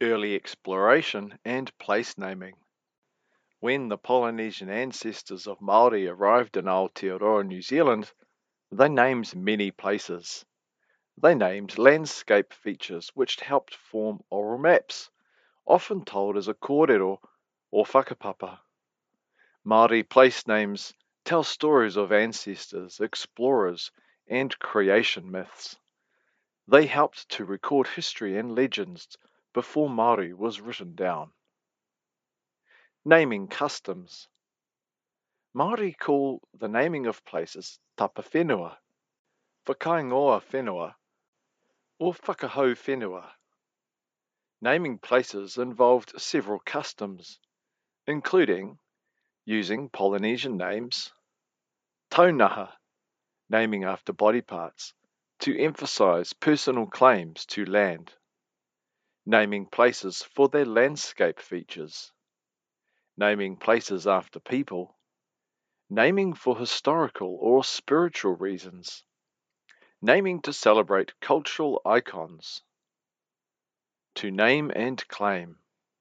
Early exploration and place naming. When the Polynesian ancestors of Māori arrived in Aotearoa, New Zealand, they named many places. They named landscape features which helped form oral maps, often told as a kōrero or whakapapa. Māori place names tell stories of ancestors, explorers, and creation myths. They helped to record history and legends before Māori was written down. Naming customs. Māori call the naming of places tapa whenua, whakaingoa whenua, or whakahau whenua. Naming places involved several customs, including using Polynesian names, taunaha, naming after body parts, to emphasize personal claims to land, naming places for their landscape features, naming places after people, naming for historical or spiritual reasons, naming to celebrate cultural icons, to name and claim.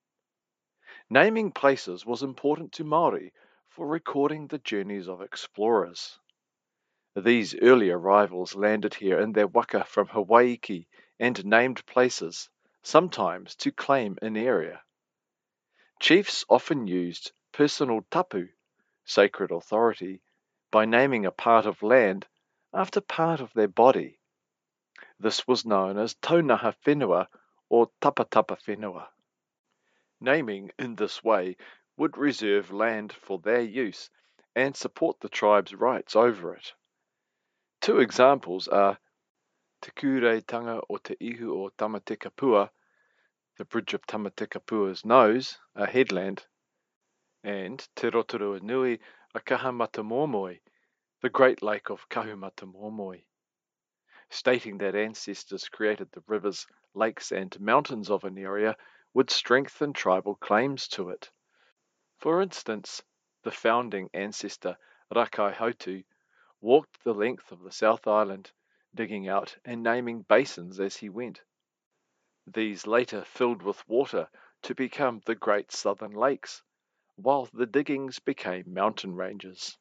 Naming places was important to Māori for recording the journeys of explorers. These early arrivals landed here in their waka from Hawaii and named places, sometimes to claim an area. Chiefs often used personal tapu, sacred authority, by naming a part of land after part of their body. This was known as taunaha whenua or tapatapa whenua. Naming in this way would reserve land for their use and support the tribe's rights over it. Two examples are Te Kuretanga o Te Ihu o Tamatekapua, the bridge of Tamatekapua's nose, a headland, and Te Rotorua Nui a Kahamata the Great Lake of Kahumata, stating that ancestors created the rivers, lakes, and mountains of an area would strengthen tribal claims to it. For instance, the founding ancestor Rakai Hautu walked the length of the South Island, digging out and naming basins as he went. These later filled with water to become the Great Southern Lakes, while the diggings became mountain ranges.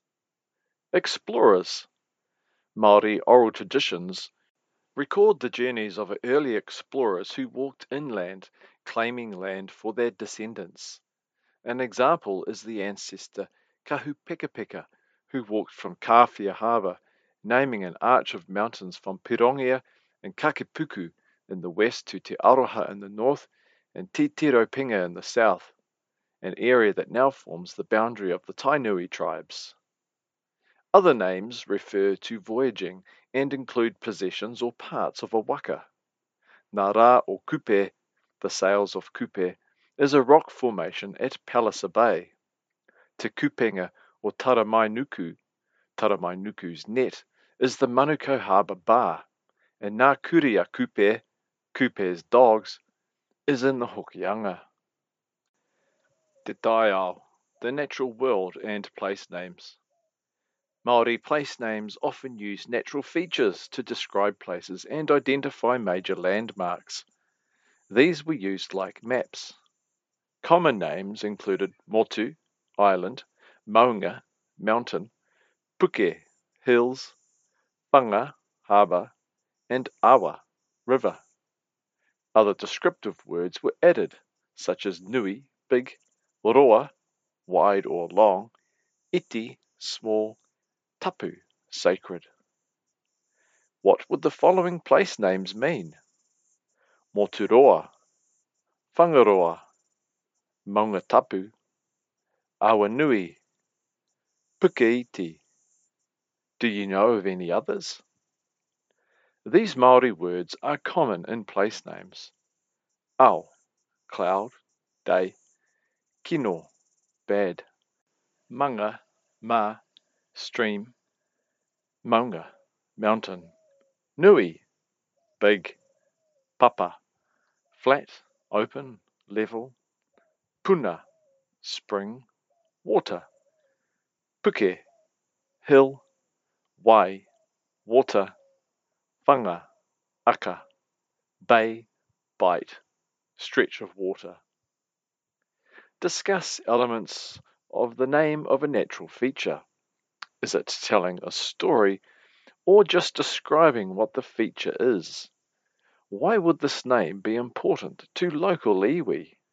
Explorers. Māori oral traditions record the journeys of early explorers who walked inland, claiming land for their descendants. An example is the ancestor Kahupekapeka, who walked from Kawhia Harbour, naming an arch of mountains from Pirongia and Kakepuku in the west to Te Aroha in the north and Te Tiropinga in the south, an area that now forms the boundary of the Tainui tribes. Other names refer to voyaging and include possessions or parts of a waka. Ngā Rā o Kupe, the sails of Kupe, is a rock formation at Palliser Bay. Te Kupenga or Taramainuku's net, is the Manukau Harbour Bar, and Ngā Kuria Kupe, Kupe's dogs, is in the Hokianga. Te Taiao, the natural world and place names. Māori place names often use natural features to describe places and identify major landmarks. These were used like maps. Common names included Motu, island, Maunga, mountain, Puke, hills, Whanga, harbour, and Awa, river. Other descriptive words were added, such as Nui, big, Roa, wide or long, Iti, small, Tapu, sacred. What would the following place names mean? Moturoa, Whangaroa, Maungatapu, Awanui, Pukeiti. Do you know of any others? These Māori words are common in place names. Ao, cloud, day, kino, bad, manga, ma, stream, maunga, mountain, nui, big, papa, flat, open, level, puna, spring, water, puke, hill, wai, water, whanga, aka, bay, bite, stretch of water. Discuss elements of the name of a natural feature. Is it telling a story or just describing what the feature is? Why would this name be important to local iwi?